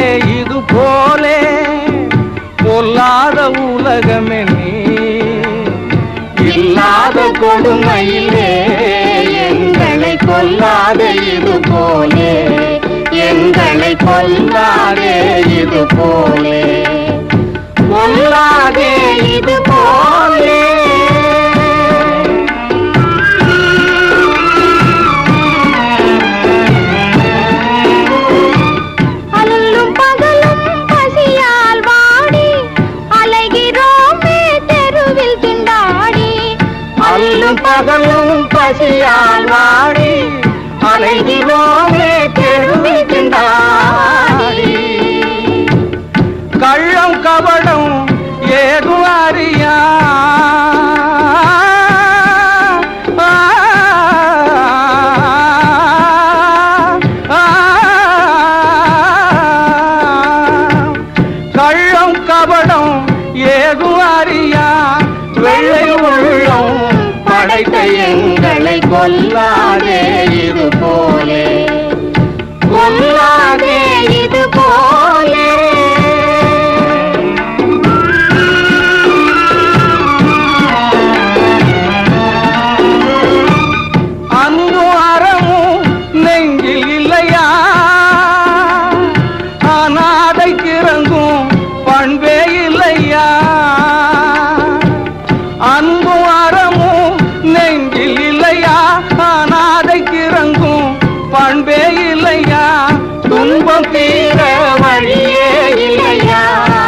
இது போலே பொல்லாத உலகமே நீ இல்லாத கொடுமையிலே எங்களை கொல்லாதே இது போலே எங்களை கொல்லாதே இது போலே கொல்லாதே இது போலே பகலும் பசியால் வாடி அலைகிறோமே தெருவில் திண்டாடி கள்ளம் கபடம் ஏதும் அறியா கள்ளம் கபடம் ஏதும் அறியா வெள்ளை உள்ளம் படைத்த எங்களை கொல்லாதே இது போலே கொல்லாதே இது போலே அன்பும் அறமும் நெஞ்சில் இல்லையா அநாதைக்கு இறங்கும் பண்பே இல்லையா அன்பும் அறமும் நெஞ்சில் இல்லையா அநாதைக்கு இறங்கும் பண்பே இல்லையா துன்பம் தீர வழியே இல்லையா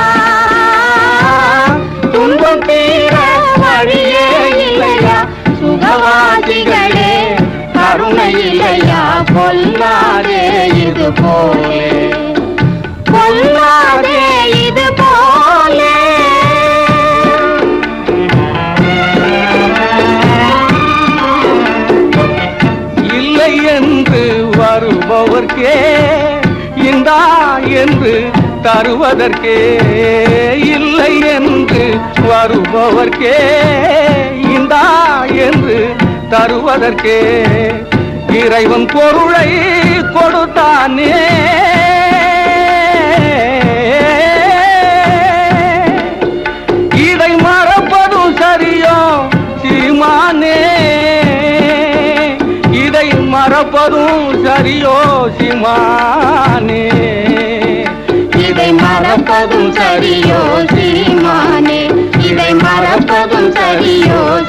துன்பம் தீர வழியே இல்லையா சுகவாசிகளே கருணை இல்லையா கொல்லாதே இது போலே கொல்லாதே இது போலே என்று வருபவர்க்கே இந்தா என்று தருவதற்கே இல்லை என்று வருபவர்க்கே இந்தா என்று தருவதற்கே இறைவன் பொருளை கொடுத்தானே இதை மறப்பதும் சரியோ சீமானே இதை மறப்பதும் சரியோ சீமானே இதை மறப்பதும் சரியோ சீமானே இதை மறப்பதும் சரியோ